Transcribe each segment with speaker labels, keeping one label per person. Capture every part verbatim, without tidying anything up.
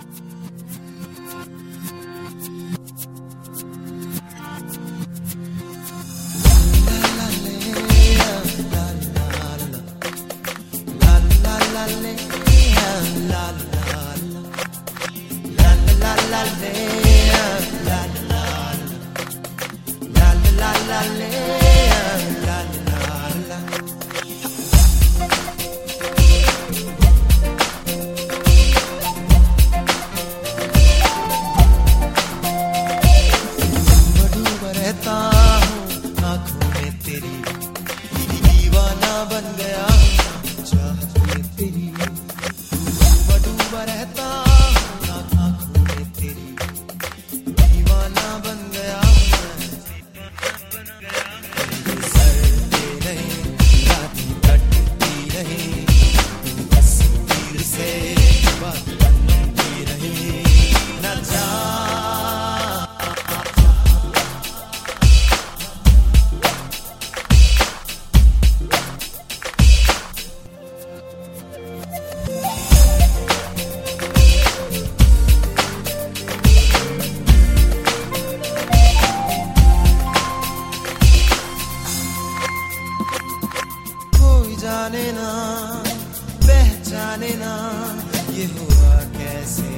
Speaker 1: जाने ना पहचाने ना ये हुआ कैसे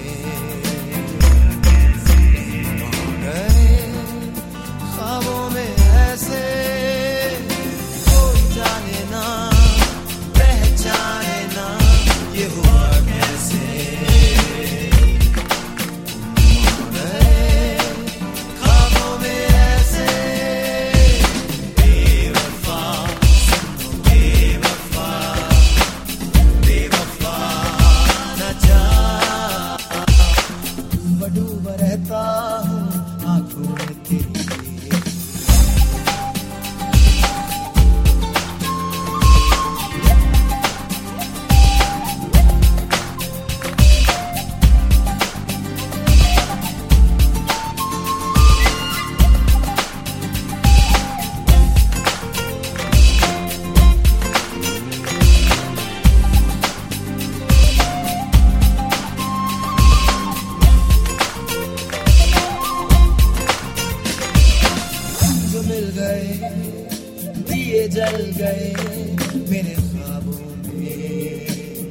Speaker 1: गए ख्वाबों में ऐसे कोई जाने ना पहचाने ना ये हुआ कैसे गए ख्वाबों में ऐसे बेवफा बेवफा बेवफा न जा डूबा डूबा रहता हूँ आँखों में तेरी दिए जल गए मेरे ख्वाबों में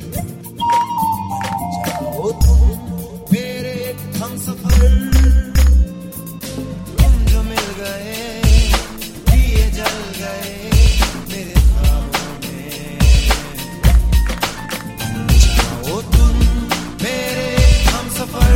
Speaker 1: जाओ तुम मेरे हमसफर तुम जो मिल गए दिए जल गए मेरे ख्वाबों में जाओ तुम मेरे हमसफर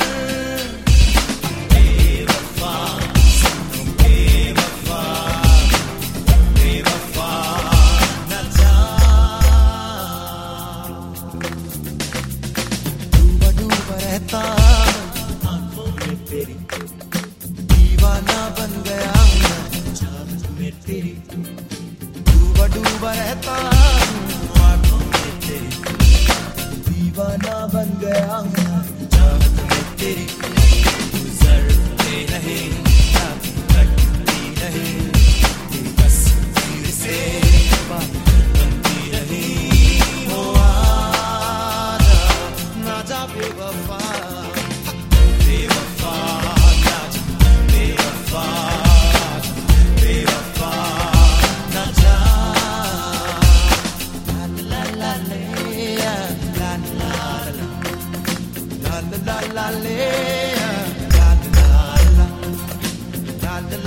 Speaker 1: आँखों में तेरी दीवाना बन गया मैं चाहत में तेरी डूबा डूबा रहता हूँ आँखों में तेरी दीवाना बन गया मैं चाहत में तेरी गुजरते रहे रात कटती रहे तेरी तस्वीर से बात बनती रही हो आजा ना जा बेवफा la la la la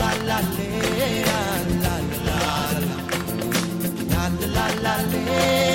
Speaker 1: la la la